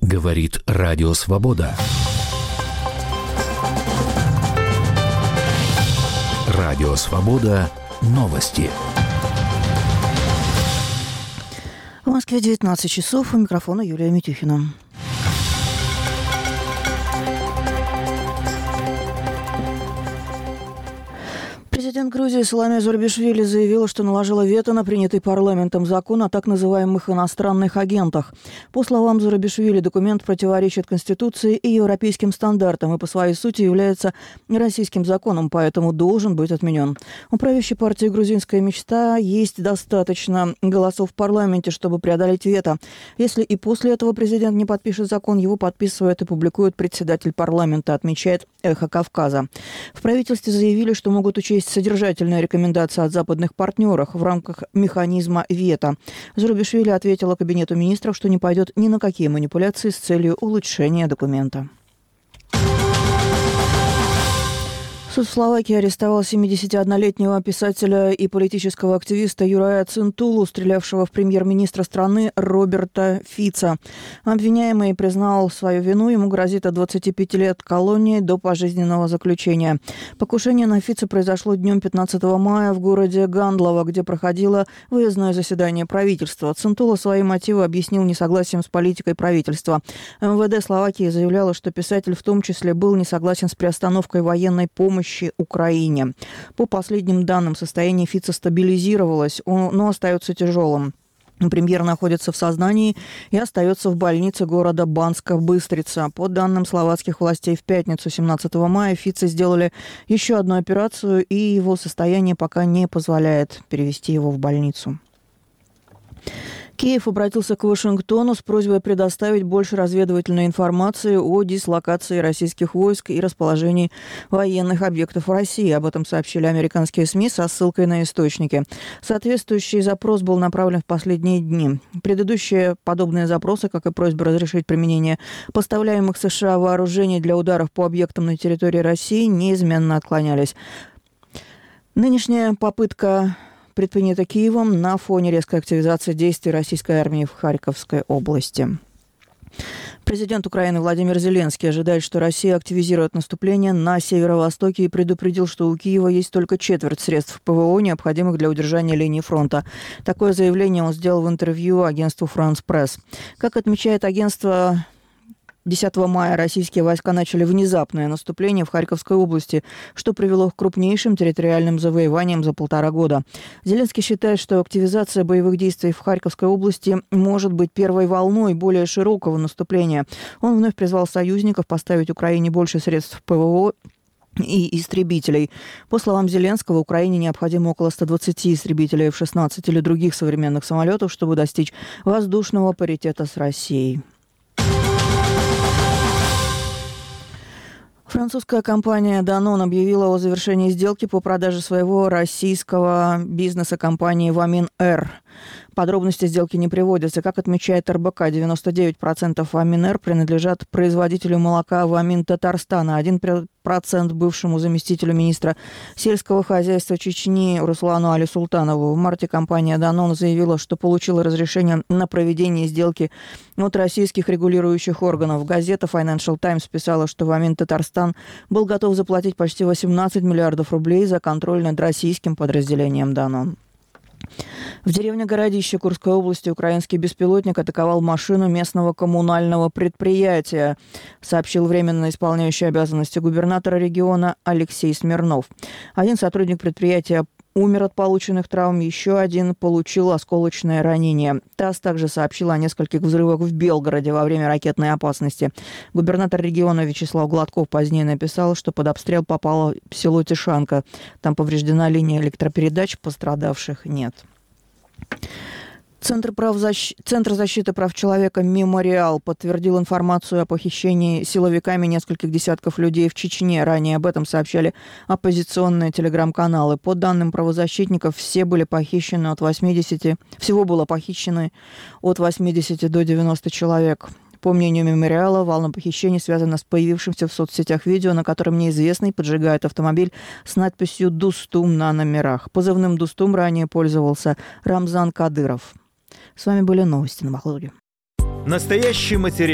Говорит Радио Свобода. Радио Свобода. Новости. В Москве 19 часов. У микрофона Юлия Митюхина. Президент Грузии Саломе Зурабишвили заявила, что наложила вето на принятый парламентом закон о так называемых иностранных агентах. По словам Зурабишвили, документ противоречит Конституции и европейским стандартам и по своей сути является российским законом, поэтому должен быть отменен. У правящей партии «Грузинская мечта» есть достаточно голосов в парламенте, чтобы преодолеть вето. Если и после этого президент не подпишет закон, его подписывает и публикует председатель парламента, отмечает «Эхо Кавказа». В правительстве заявили, что могут учесть содержательные рекомендации от западных партнеров в рамках механизма вето. Зурабишвили ответила Кабинету министров, что не пойдет ни на какие манипуляции с целью улучшения документа. Суд в Словакии арестовал 71-летнего писателя и политического активиста Юрая Цинтулу, стрелявшего в премьер-министра страны Роберта Фица. Обвиняемый признал свою вину, ему грозит от 25 лет колонии до пожизненного заключения. Покушение на Фица произошло днем 15 мая в городе Гандлово, где проходило выездное заседание правительства. Цинтула свои мотивы объяснил несогласием с политикой правительства. МВД Словакии заявляло, что писатель в том числе был не согласен с приостановкой военной помощи Украине. По последним данным, состояние Фица стабилизировалось, но остается тяжелым. Премьер находится в сознании и остается в больнице города Банска-Быстрица. По данным словацких властей, в пятницу 17 мая Фица сделали еще одну операцию, и его состояние пока не позволяет перевести его в больницу. Киев обратился к Вашингтону с просьбой предоставить больше разведывательной информации о дислокации российских войск и расположении военных объектов в России. Об этом сообщили американские СМИ со ссылкой на источники. Соответствующий запрос был направлен в последние дни. Предыдущие подобные запросы, как и просьба разрешить применение поставляемых США вооружений для ударов по объектам на территории России, неизменно отклонялись. Нынешняя попытка предпринято Киевом на фоне резкой активизации действий российской армии в Харьковской области. Президент Украины Владимир Зеленский ожидает, что Россия активизирует наступление на северо-востоке и предупредил, что у Киева есть только четверть средств ПВО, необходимых для удержания линии фронта. Такое заявление он сделал в интервью агентству «France Press». Как отмечает агентство, 10 мая российские войска начали внезапное наступление в Харьковской области, что привело к крупнейшим территориальным завоеваниям за 1,5 года. Зеленский считает, что активизация боевых действий в Харьковской области может быть первой волной более широкого наступления. Он вновь призвал союзников поставить Украине больше средств ПВО и истребителей. По словам Зеленского, Украине необходимо около 120 истребителей F-16 или других современных самолетов, чтобы достичь воздушного паритета с Россией. Французская компания Danone объявила о завершении сделки по продаже своего российского бизнеса компании Вамин Р. Подробности сделки не приводятся. Как отмечает РБК, 99% Вамин Р принадлежат производителю молока Вамин Татарстана, 1% бывшему заместителю министра сельского хозяйства Чечни Руслану Али-Султанову. В марте компания Danone заявила, что получила разрешение на проведение сделки от российских регулирующих органов. Газета Financial Times писала, что Вамин Татарстан был готов заплатить почти 18 миллиардов рублей за контроль над российским подразделением Danone. В деревне Городище Курской области украинский беспилотник атаковал машину местного коммунального предприятия, сообщил временно исполняющий обязанности губернатора региона Алексей Смирнов. Один сотрудник предприятия умер от полученных травм, еще один получил осколочное ранение. ТАСС также сообщил о нескольких взрывах в Белгороде во время ракетной опасности. Губернатор региона Вячеслав Гладков позднее написал, что под обстрел попало село Тишанка. Там повреждена линия электропередач, пострадавших нет. Центр защиты прав человека «Мемориал» подтвердил информацию о похищении силовиками нескольких десятков людей в Чечне. Ранее об этом сообщали оппозиционные телеграм-каналы. По данным правозащитников, всего было похищено от 80 до 90 человек. По мнению «Мемориала», волна похищений связана с появившимся в соцсетях видео, на котором неизвестный поджигает автомобиль с надписью «Дустум» на номерах. Позывным «Дустум» ранее пользовался Рамзан Кадыров. С вами были новости на Махлуге. Настоящий материал.